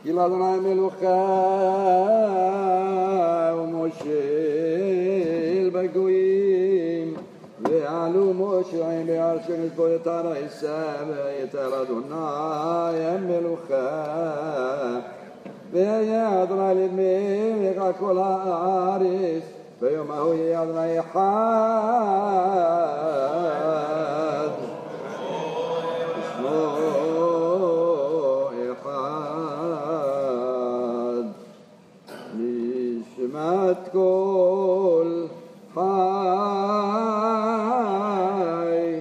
כי לאדוני מלוכה ומושל בגויים, ועלו מושעים בארץ שנזבו יתר עשיו, ויתר אדוני המלוכה. והיה אדוני למלך על כל הארץ, ביום ההוא יהיה אדוני אחד, שמו אחד. נשמת כל חי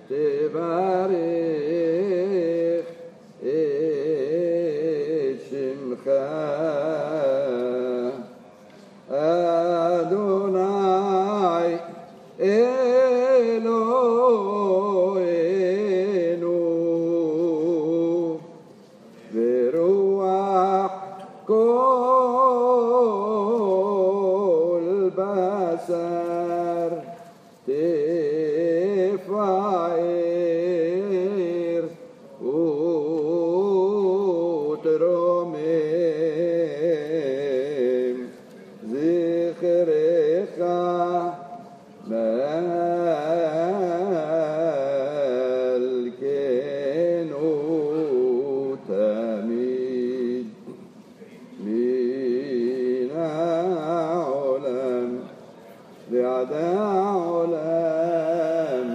תברך את שמך אדוני אלוהינו, ורוח כל בשר תפאר ותרומם זכרך מלכנו תמיד מן העולם ועד העולם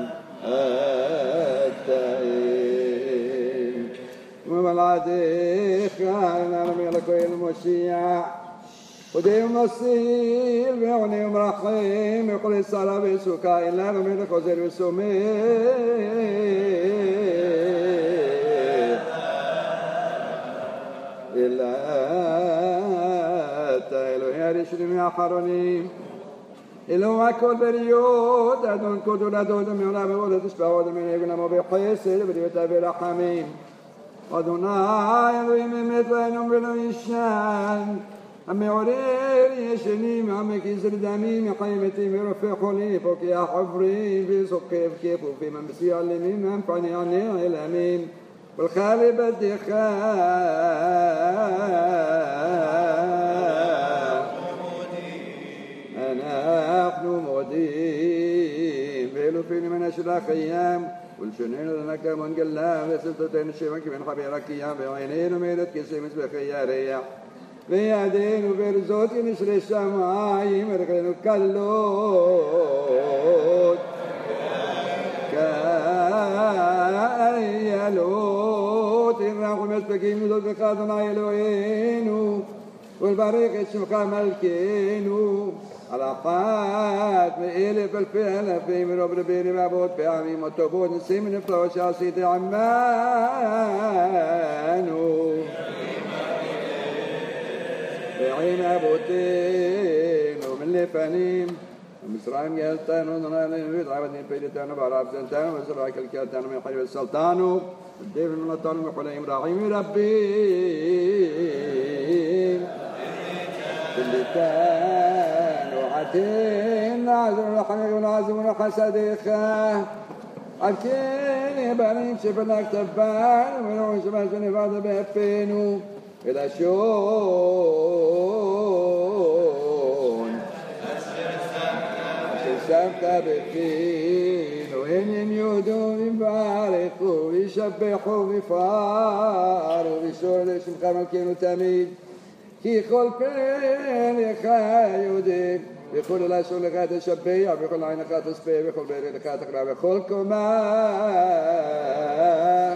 התאים. ומלעדיך איננו מלכו אל מושיע, ודאום נסיל ועונה ומרחם וכל שרה וסוכה, איננו מלך עוזר וסומך. אלא אתה אלוהי הראשונים והאחרונים, אלוה הכל בריות, אדון כל הולדות ומעולם ועוד תשבעות ומנהיגון עמו בחסד ובריאות ורחמים. אדוני אלוהים אמת לא ינום ולא ישן, המעורר ישנים המקיז דמים מחיים מתים ורופא חולים, פוקח עוברים וסוחב כפופים המסיע למים המפני נעלמים, ולך לבדך אנחנו מודים ואלופים מן השלח חיים, ולשוננו לנק המון גלם וסלטותינו שבן כבן חבר הקיים, ועינינו מאלות כסמס בחייריה, וידינו ברזות נשרי שמיים, ורגלינו קלות כאיילות. אנחנו מספקים לדות בך אדוני אלוהינו, ולברך את שמך מלכנו על אחת מאלף אלפי אלפים ורוב רבי רבבות פעמים וטובות ניסים ונפלאות שעשית עמנו ועם אבותינו מן לפנים. ומצרים גאלתנו ונעלנו ודעבדנו פעילתנו וערבתנו וזרע כלכלתנו من حي وسلطانه والدين ونطان وحليم رحيم ربين باللسان وعتين عزم رحمه ونعزم وحسدك عبكين بارين شفناك تبان ونعون شماسون فاضل بهفينو إلى شون شسمت بفين وإن يميودوا يباركوا ويشبحوا ويفاروا ويشوروا لشمك ملكين وتميد كي كل فين يخايودين بكل لا شو لك تشبيع بكل عين لك تسبيع بكل بير لك تقرأ بكل كمان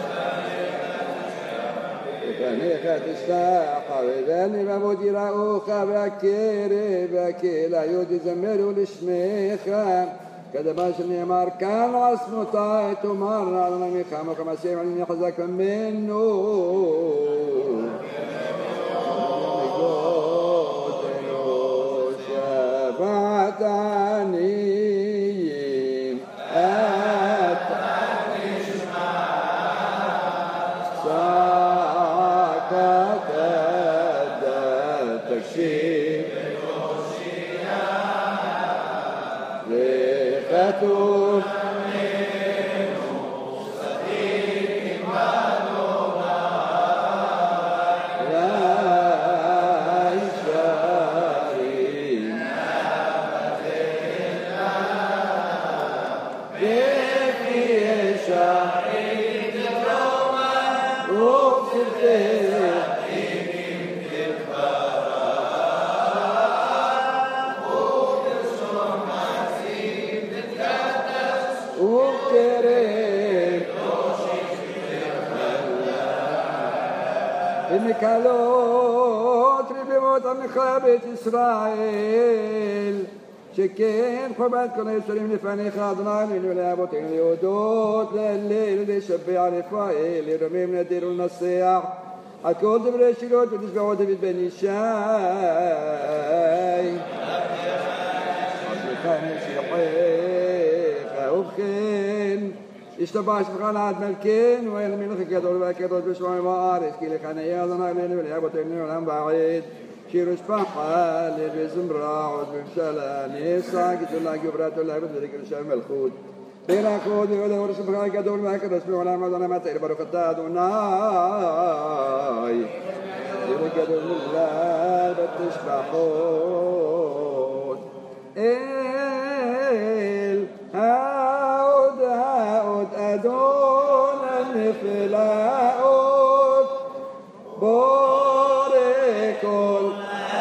بفنيك تشتاق وذني بموت رأوك بكي لا يودي زمروا لشميخا كذا باش نيمار كان عصمه طايت ومر على نميخا وكما سيما يحزك منه أتاني ساكت تكشيف ريختون ומקלות רבבות עמך בית ישראל שכן חובת כל היצורים לפניך אדוני לנו לאבותינו להודות להלל לשבח רפאל לרומם נדיר ולנסח על כל דברי שילות ותשבחות דוד בן ישי ובכן השתבח שמך לעד מלכנו אל מלך הגדול והקדוש בשמיים ובארץ כי לך נהיה אדוני לנו ולאבותינו לעולם ועד שיר ושפחה הלל וזמרה עוד ממשלה נעשה גדולה גברת ולעבוד ולקרוא שם מלכות ברכות ובדור שמך הגדול והקדוש בעולם אדוני מטעיל ברוך אתה אדוני ולגדול מולל בתשבחות אל העוד אדון הנפלאות בורא כל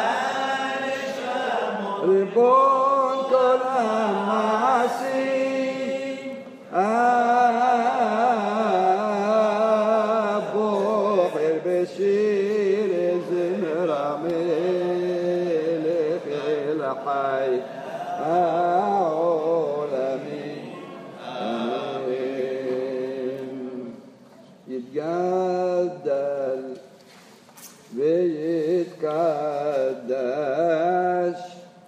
ריבון כל המעשים הבוחר בשיר זמר המלך אל החי העולמי אמן יתגדל ויתקדש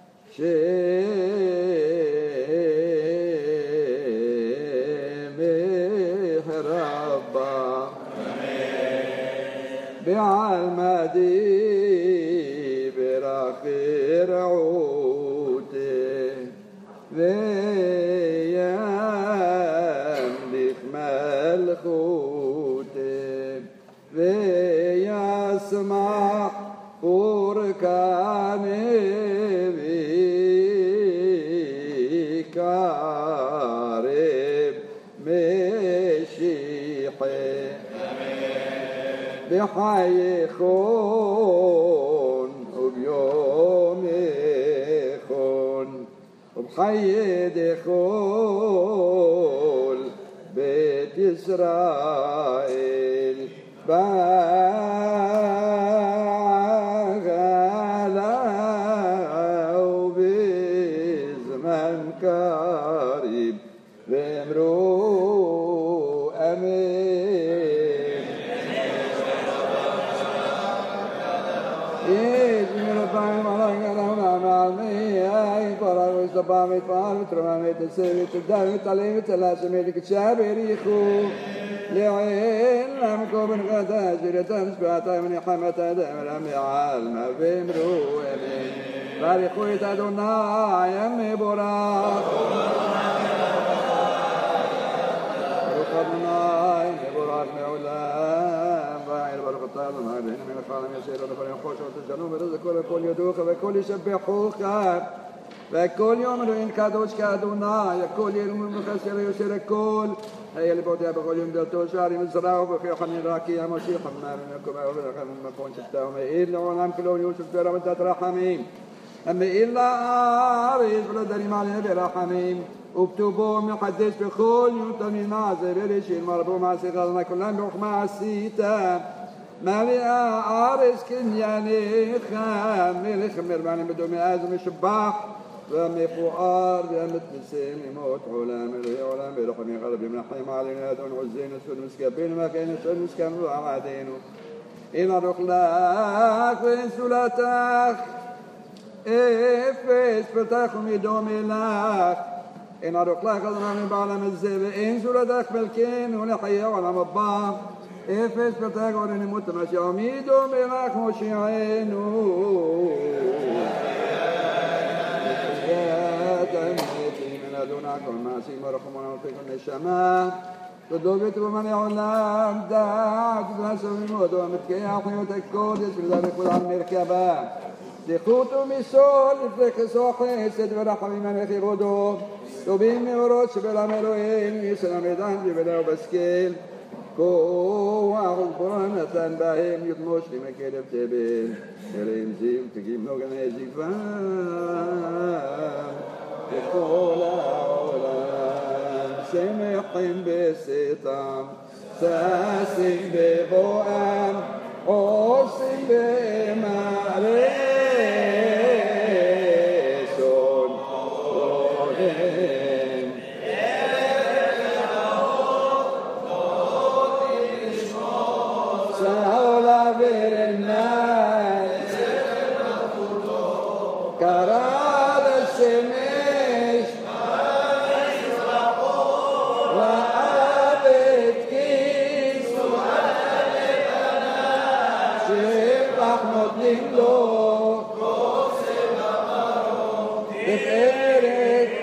שמך רבה בעלמדי ברחי רעותי וימליך מלכותי וישמח פורקני ויקרב משיחי בחייכון וביומכון ובחיידכון בית ישראל בעגלה ובזמן קריב ואמרו אמן פעמים עלי גלם לעמי אין פרה וסתפה מתפעל ותרומה מתנשא ותודה ותעלה ותעלה שמלך קדשה בריחו לעין למקום בנגדה שריתה משפעתה ונחמתה דמלה מעלמה ואמרו אמן בריחו את אדוני מבורך ברוך אדוני מבורך מעולם ואל ברוך אתה אדוני והנה מלך העולם ישיר ולפנים חוש ותשנו ורזקו וכל יודוך וכל ישבחוך וכל יום אלוהים קדוש כאדוני הכל ירום וחסר יוסר הכל היה לבותיה בכל יום דלתו שערים וזרעו וכי חנין רקי המשיח חמנה ומקום ולכם ומקום שפתה ומאיר לעולם כלון יוסף ברמתת רחמים המאיר לארץ ולדרים עליהם ברחמים וכתובו מחדש בכל יום תמיד מעשה בראשית מרבו מעשיך אדוני כולם בחוכמה עשית מלאה הארץ קנייניך מלך מרבנים בדומי אז ומשבח והמפואר והמתנשא ממות עולם אלוהי עולם ברחמיך רבים רחמים עלינו אדון עוזנו סוד משכבנו מכנו סוד משכבנו ועמדנו אין ארוך לך ואין סולתך אפס פתח ומדומה לך אין ארוך לך אדוני בעולם הזה ואין סולתך מלכנו לחיי העולם הבא אפס פתח ועודני מות המשיח מדומה לך מושיענו אדוני כל מעשים ורחמונה ופיקון נשמה תודו וטובה לעולם דעת ונשמים אותו המתקיה חיות הקודש ולדרך כול על מרכבה זכות ומשול לפני חסו חסד ורחמים עליך ירודו טובים מאורות שבעולם אלוהינו יסוד המדן ובלעו בסקל كواه برهنة بهم يطمش لما كلب تبين يرين زيم تجيب نوغن هزيفان يقول أولان سمحين بسيطان ساسين ببوام أوسين بماريسون أولين سهولا بالناس كراد الشمس وعابد كيس شبح مطلين له تفقرت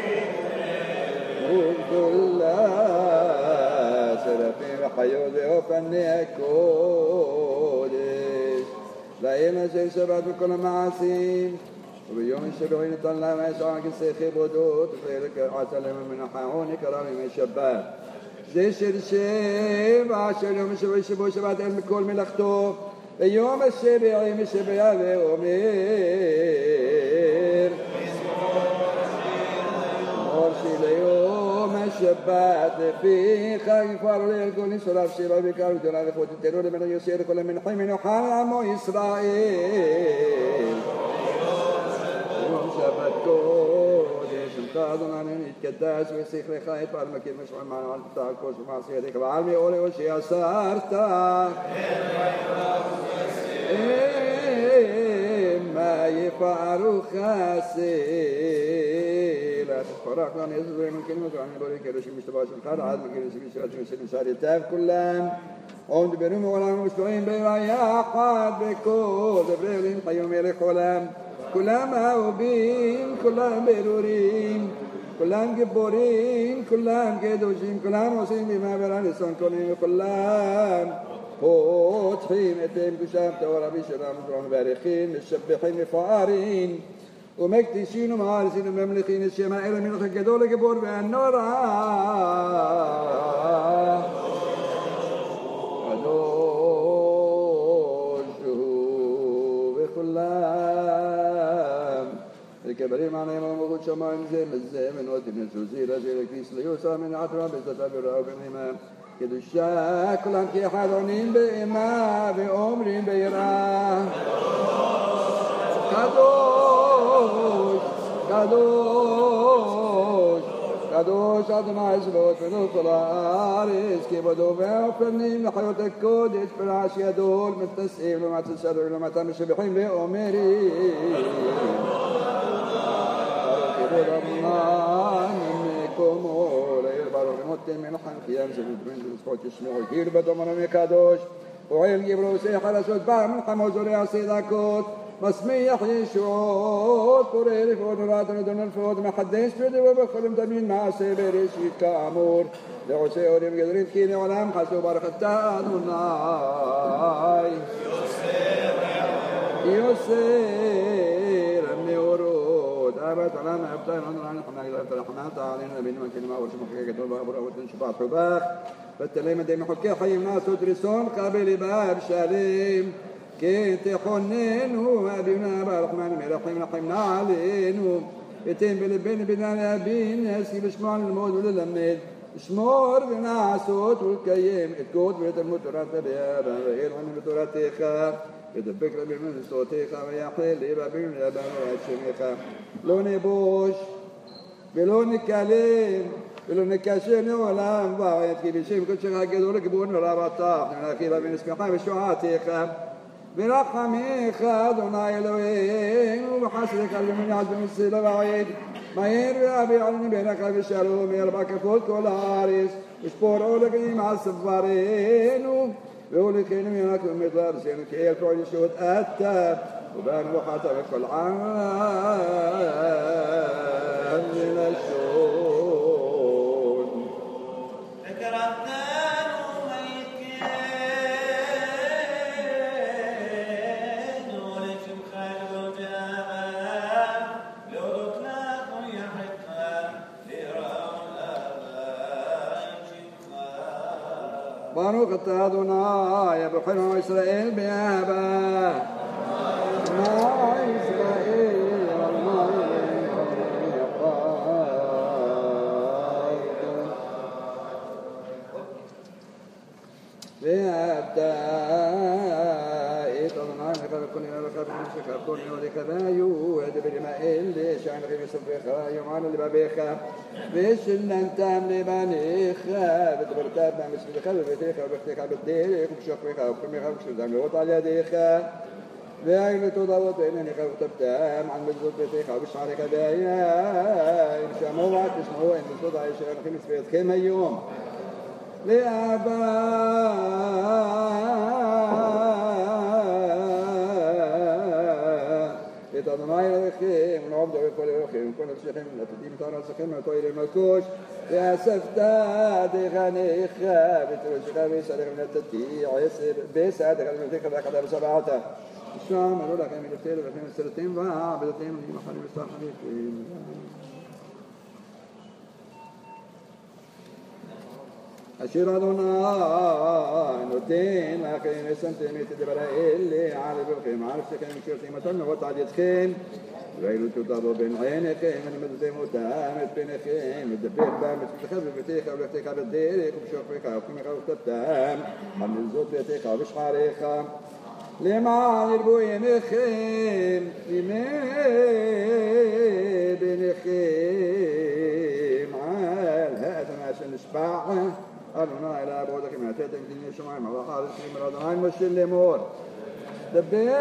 وكلها سرفين وحيوذ وفني الكودش لأينا شيء شبعت بكل معاسين وبيوم الشبعين طلع ما يسعى كسيخي بودوت وفيرك عسلم من حاوني كرامي من الشباب زي الشرشيب عشر يوم الشبع الشبو شبعت علم كل ملخته يوم الشبعي من الشبع ومير مرشي ليوم الشبات في خايف فارولي الكل سلاف شبع بكار ودنا لخوت الترور من يسير كل من حمين وحرم إسرائيل يوم شبت كودش مقاضن عن الكداس ويسيخ لخايف فارمكين مشعر معنا على التعكوش ومعصيتك وعلمي أولي وشي أسارتا ما يفعل خاسي لا تفرق لن يصبر من كلمة عن يبوري كرشي مشتباش القرد عاد من كرشي مشتباش التاف كلهم وهم بنوم ولا مشتبين بيرايا قاد بكود بريلين قيوم يلي خلام كلهم أوبين كلهم بيرورين كلهم جبورين كلهم كدوشين كلهم وسين بما بران سون كونين كلهم فوتحين اتهم كشام تورا بشرام درون بارخين مشبحين مفارين ومكتشين ومعارسين ومملكين الشمائل من الخجدول جبور بأنورا ودوشه بخلام الكبرين معنا يوم وقود شمائل زي من وطن الزوزيرة زي الكيس ليوسى من عطرة بستفر أو بالإمام كدوشا كلهم كي حاضرين بإمام بأمرين بيراه كدوش كدوش كدوش أدنى إسلوت من الطلارس كي بدو بأفرنين لحيوة الكودش بالعاش يدول من التسئيل وما تسألوا لما تمشي بحين بأمرين كبير الله منكم متن من حنك ينزل من صوت اسمه كير بدو من مكادوش وعيل جبرو سيحر سود بار من حموز وريا سيداكوت مسميح يشوت قرير فود راتن دون الفود ما حدش بدي وبخلم تمين مع سيبريش كامور لعسي وريم قدرين كيني ولام حسو بركتا أدوناي يسير أمي ورود أبت على أبتاي من عن حنا الرحمن تعالى بين ما كلمة ورشم حكاية كتب أبو أبو تنشبع حباخ فالتليمة دي محكي حي الناس تدرسون قابل باب شاليم كي تحنين هو أبينا برحمن مرحم رحمنا علينا يتم بالبين بنا نبين يسكي بشمال الموت وللمنيد شمور بنا صوت والكيم اتكوت بيت المتورات بيابا غير عن المتورات يدبك ربي من صوتيخا ويحيل ليبا بين يابا ويتشميخا لوني بوش بلوني كليم بلوني كاشين ولا انباع يتكي بشيم كل شيء حق دولك بون ولا بطاق من أخيبا من اسمحا بشوعاتيخا برحميخا دوناي لوين وبحسرك اللي من يعزم السيلة بعيد ما يروي أبي علمي بينك بشالوم يربك فوت كل عارس وشبور أولك مع السفارين ويقول كيني منك ومثار سينك كيف تعيش شهود أتى وبان وحتى بكل عام من الشهود ذكرتنا ברוך אתה אדוני, הבוחר ישראל באהבה. שמע ישראל, אלוהים ואהבת את אדוני לך וכל נראה לך ונמשך כל נאודיך והיו אדבר עמהם לשענכם וסופך יאמרנו לבביך ושננתם לבניך ודברתם במשפטך בביתך ובכתך בדרך ובשוכבך ובחמך ובשלותם לראות על ידיך והיינו תודעות בעיניך וכתבתם על מזוזות ביתך ובשעריך והיין שמעו תשמעו אין מזוזות הישר אנכם מספירתכם היום לאהבה את אדוני אלוהיכם ולעבדו בכל אלוהיכם וכל נפשכם ולעתידים את ארצכם ולתו אליהם לקוש ואספת דגניך ותרושך וישאליך ונתתי עשר בסעדך למלתך ואחדה ושבעת שם עלו לכם מלפתי אלוהיכם וסרתם ועבדתם ונהים אחרים וסתחליכם אשר אדוני נותן לכם ושמתם את דבר האלה על לבבכם על נפשכם ושרתם אותם נבות על ידכם ואילו תותרו בין עיניכם ונמדתם אותם את פניכם ודבר בם ותפתחם בביתך ולכתך בדרך ובשוכבך ובחמך וכתבתם על מזוזות ביתך ובשעריך למען ירבו עיניכם ימי ביניכם על האדמה שנשבע אדוני אל עבודך מעתתם דין השמיים על הארץ אמר אדוני משה לאמור דבר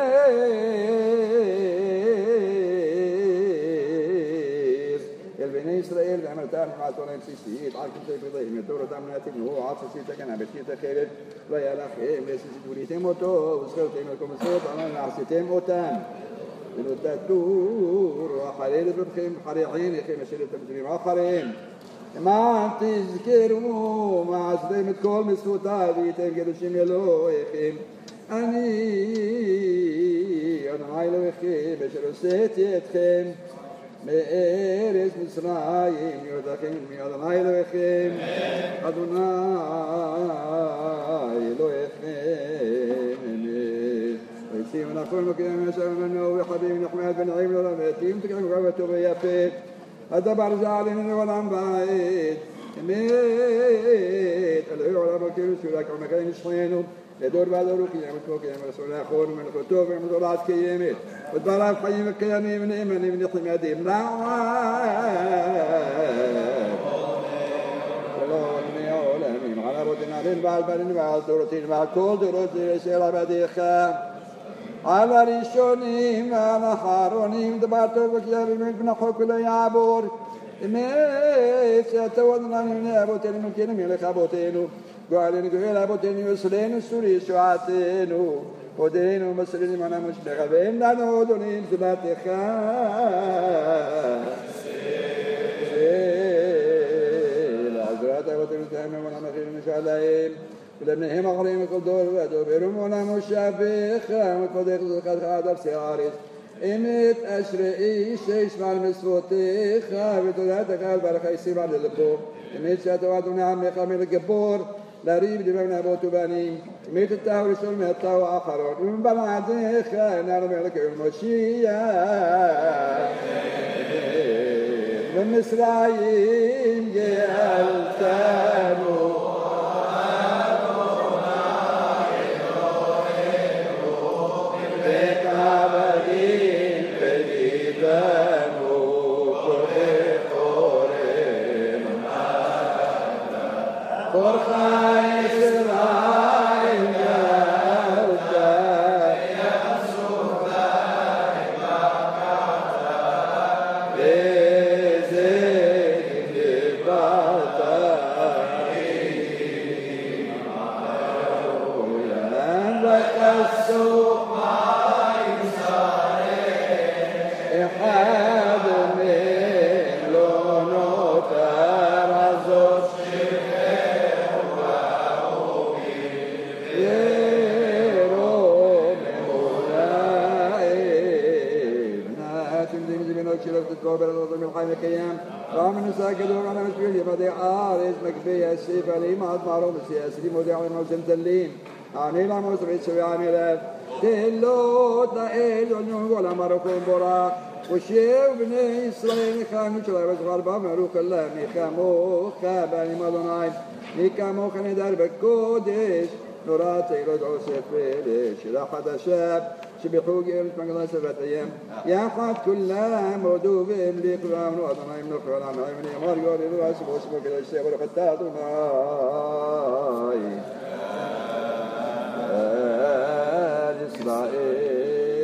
אל בני ישראל ואמרתם למעטו להם בסיסית על כתבי פרדיהם יתורתם ונתנו עד בסיסית כנה בתחילת אחרת לא היה לכם לסיסית וליתם אותו וזכרתם על כל מצוות אנון ועשיתם אותם ונותתו רוח הלל לבבכם אחרי עיניכם אשר אתם דברים אחריהם למען תזכרו מה עשיתם את כל מצוותיו והייתם קדושים אלוהיכם אני אדוני אלוהיכם אשר הוצאתי אתכם מארץ מצרים יהודכם מאדוני אלוהיכם אדוני אלוהיכם ויצאים ונכון וכם ישבנו וחדים נחמד ונעים לעולם ועתים תקעים כבר וטוב ויפה הדבר זה עלינו לעולם בעת אמת אלוהי עולם הכירו שולה כמה כאלה נשחיינו לדור ועדור וקיימת וקיימת רסול האחרון ומלכותו ומלכותו עד קיימת ודבריו חיים וקיימים ונאמנים ונחמדים לעד ולא עולמי העולמים על אבותינו עלינו ועל בנינו ועל דורותינו ועל כל דורות של עבדיך על הראשונים ועל האחרונים דבר טוב וקיימים ונחוק ולא יעבור אמת שאתה אדוני מבני אבותינו מלכנו מלך אבותינו גואלנו גואל אבותינו יסלנו סורי ישועתנו הודינו ומסרינו מנה משלך ואין לנו אדוני זולתך לעזרת אבותינו תהנו ונמחינו נשאל להם ולבניהם אחרים וכל דור ודוברום עולם ושבך ומתפדך זוכתך עד ארצי הארץ אמת אשרי שישמע על מצוותיך ותודתך על ברך ישים על לבו אמת שאתה אדוני עמך מלך גיבור לריב דברי אבות ובנים אמת אתה ראשון ואתה האחרון ומבלעדיך נער מלך ומשיח במצרים גאלתנו شلفت تتبع بالرضا من الحين الكيام ومن نساكدوا على مسؤول يبدي عارس مكبية السيفة لي ما أطمعهم السياسي لي مودع الموسم تلين عني لا موسم يتسوي عميلات تلو تأيل ونيون ولا مركون براق وشيو بني إسرائيل خامو شلا بزغربا مروك الله ميخامو خاباني مضناي ميخامو خاني دار بكودش نوراتي رجعو سفيلي شراحة شاب شبيحوك إلت مقضى سبت أيام يا حد كلها مودو بإمليق وعمل وأضناي من الخيال عن عمل يمار يوري الواسب واسبو كده الشيء ورقتات وناي إسرائيل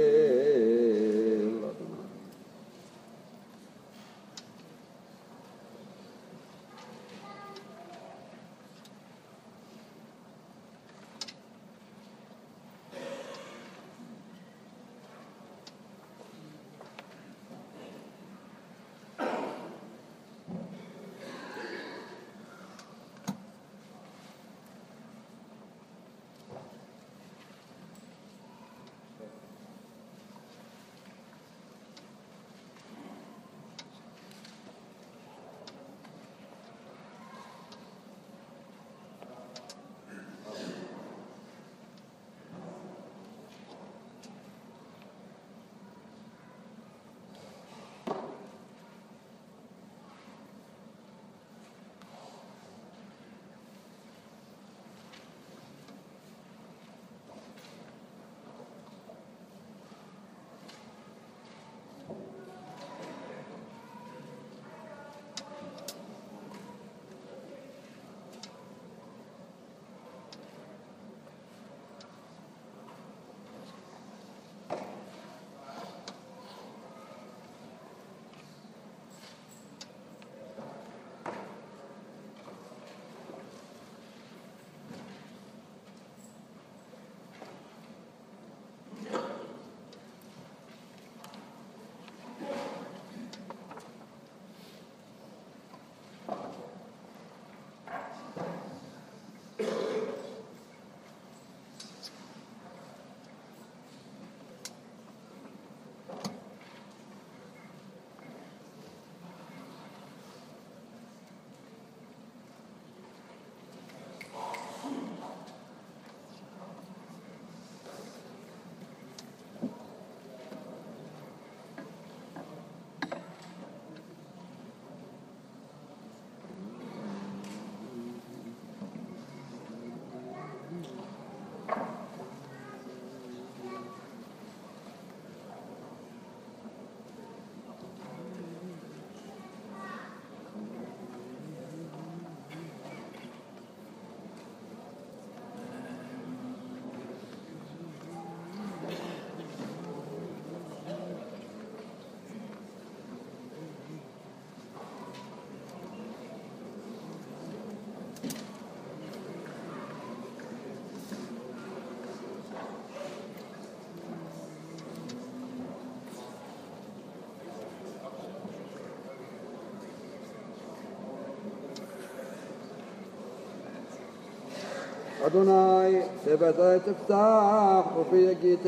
أدوناي ثبت تفتح وفي جيت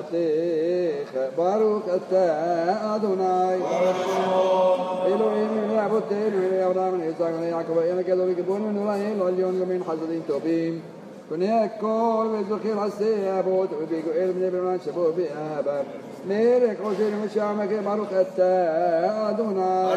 اللاتيخ باروك أتا أدوناي إلهي من رابطين من أبراهيم من إسحاق من يعقوب إلى كذا يكبون من الله إلى اليوم من حسدين توبين كني أكل بذخير حسيابوت وبيجو إلى من إبراهيم شبو بأبا ميرك وشير مشامك باروك أتا أدوناي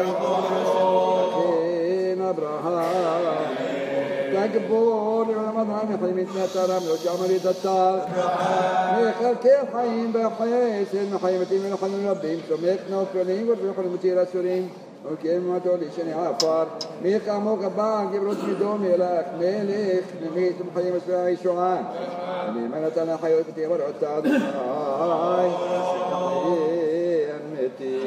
كين أبراهيم تقبول رمضان حيمين ترى من جمري تطار ميخل كيف حين بحيس المحيمتين من حن ربهم سميك نوكلين والروح المتير السورين وكلمة لشني عفار ميخ أموك بان جبروت مدوم إلىك ميليخ مميت محيم سبعي شعان من تنا حيوت تيبر عتاد هاي أمتي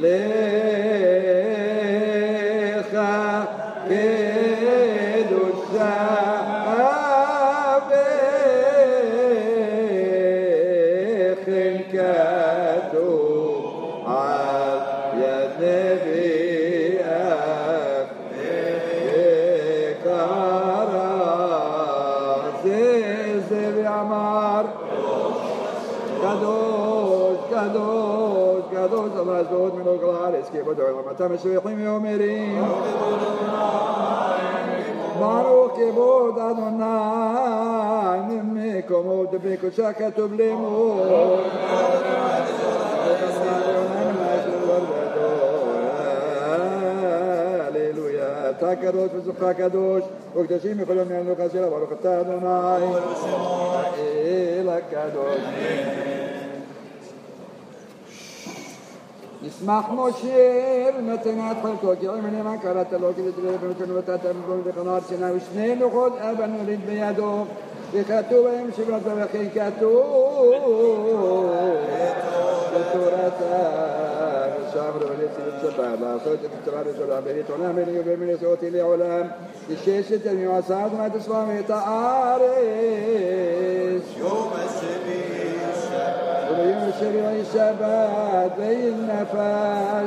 לך קדושה וכן כתוב על יד נביאך וקרא זה ואמר קדוש קדוש קדוש Allah זהות מלוך הארץ כי בדור למתם משויכים ואומרים ברוך כבוד אדוני ממקומו בקודשה כתוב לאמור הללויה אתה קדוש וזוכך קדוש וקדושים יכולים למלוך אשר ברוך אתה אדוני האל הקדוש ישמח משה ונתנת חלקו כי אם נאמן קראת לו כדי תראה במתנו ותת אמרו וחנר שנה ושני לוחות אבן הוליד בידו וכתוב בהם שברת וכן כתוב בתורתה ושמר ולציב שבת לעשות את התורה ראשונה ברית עולם ולהיובר מנשאותי לעולם לששת ימים עשה אדוני תשמע את הארץ יום השני וביום השני שבת וינפש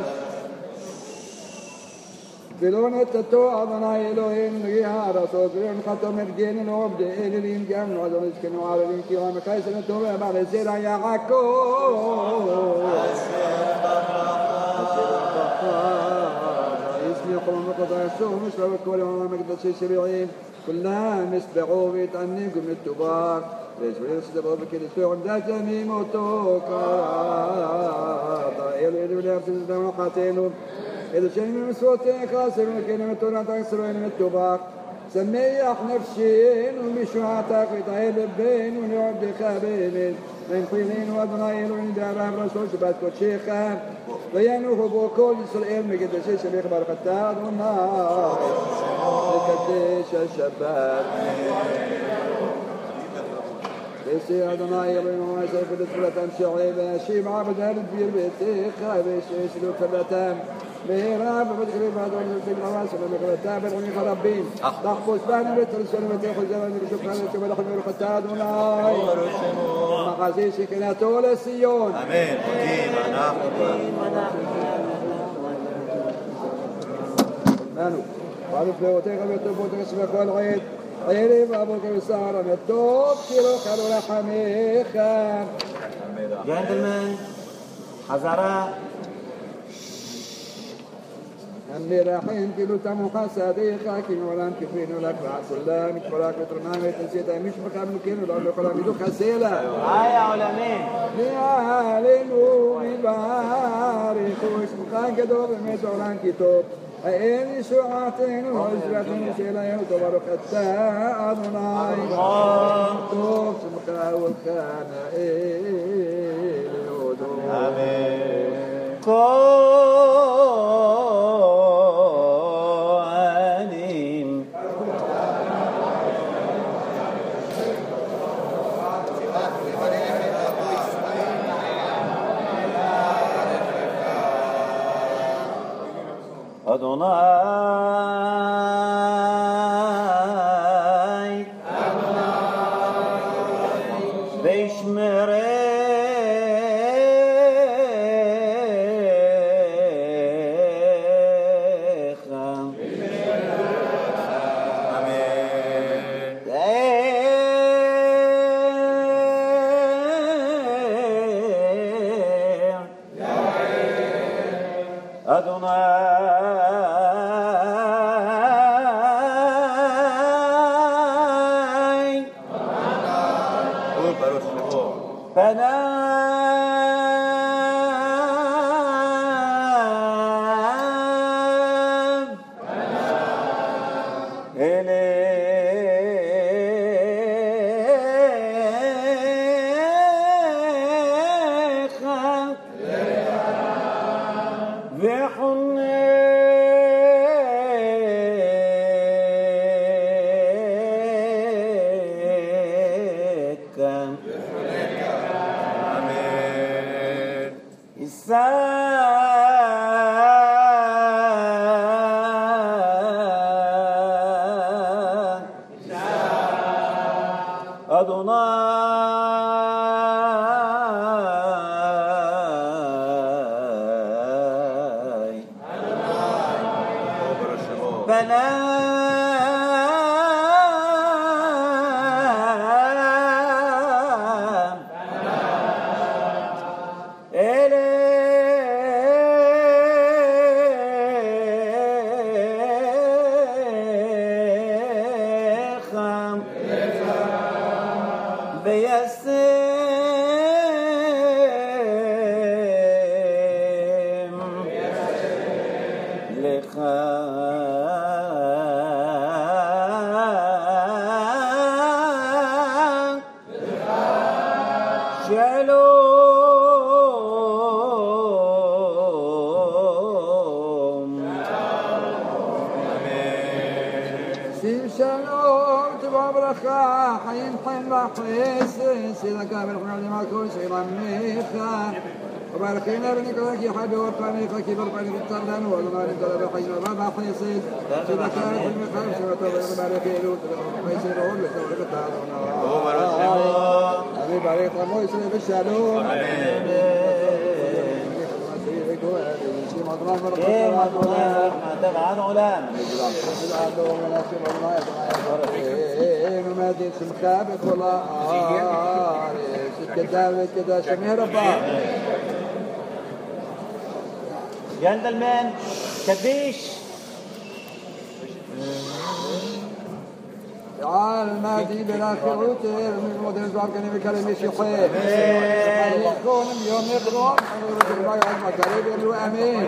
ולא נתתו אדוני אלוהינו נגיע הארצות ולא נחתו מרגנו לעובדי אלילים גם לא אדוני זקנו ערבים כי רם חייסר נתו ואמר לזרע יעקב يسمعوا مقطع السوم يسمعوا الكل وما مقدس الشريعين كلهم يسبعوا ويتعنيكم من التبار يسمعوا يسبعوا بكل السوع ذات يميم وتوقع يلو لا يرسل وقاتلهم إذا شيء من صوتين خاسر من كلمة لا تكسروا من التبار سميح نفسين وبشوعتك وطعيل البين ونعبد خابين من حينين وأدنائي لون دارهم رسول شبات كوتشيخا وينوه بوكول إسرائيل مقدسي شبيخ بركتها والنار لكدش الشبات بيسي أدنائي لون وعيسى فلسفلة شعيبا شيب عبد البير بيتي خابش يسلو فلتام مهراب بدخل بعد أن يسلم راسه بمقلتها بالغني خربين تحفظ بان بترسل وتأخذ زمان بشكرا لكم لكم بركتها أدنائي مقاسي سكنته للسيون אמן. مانو قالوا فلوتيك ويطبوتك اسمك والعيد عيري وابوك وسارة التوب كيلو خلو لحميخ ג'נטלמן, חזרה. أمي راحين كيلو تموخا صديقا كيلو ولام كفينو لك بعسلام كفراك وترنام وتنسيتا مش مخام كيلو لأنه لقلا ميدو خسيلا היי העולמים. نعالنو يبارك واسمك قدوب ميسو لان كتوب أين شعاتين وعزرتين سيلا يوتبرك التاء أدناي توب سمك والخانا إليودو כהנים. אדוני וישמרך אדוני פניו אליך וחונקה יישא وباركينا بنكرك يا حبيبي وفاني فكيف ربنا بالتردن وما نقدر بحين ما حيصير إذا كانت المخالف وتبارك باركين ويصير هو بتبارك تعالى أمين بارك الله يسلم بالشالوم Gentlemen, Kaddish. تعال المهدي بالآخرة من المدن الزعب كان يكلم يشيخين يكون يوم يقرون حضورة الله عزم كريم يقولوا أمين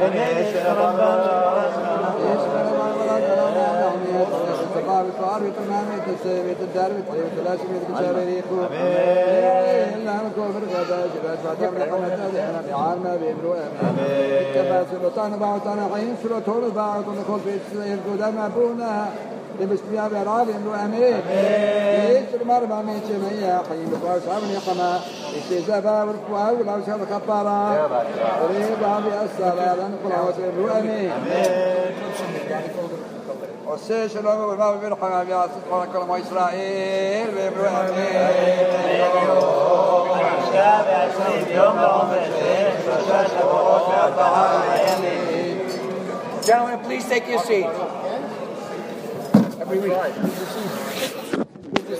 يشمل الله ولا كلام يعني الصغار الصغار يتمامي تسيبي تدار بتحيب تلاشي بيتك شابريكو إلا نكون في الغداء شباش فاتم لحمة أنا بعالم بيقولوا أمين كما سلطان باعتنا حين سلطان باعتنا كل في السير قدام أبونا لبستيا برابي إنه أمين يسر مربى من شمية حين بقاش عمني قما استيزابا والقوى والعوشة الكبارة وريبا بأسالة لنقل عوشة إنه أمين والسيش الله والماء بالحمام يا سبحانه كلمة إسرائيل بإنه أمين Gentlemen, please take your seat. Every week.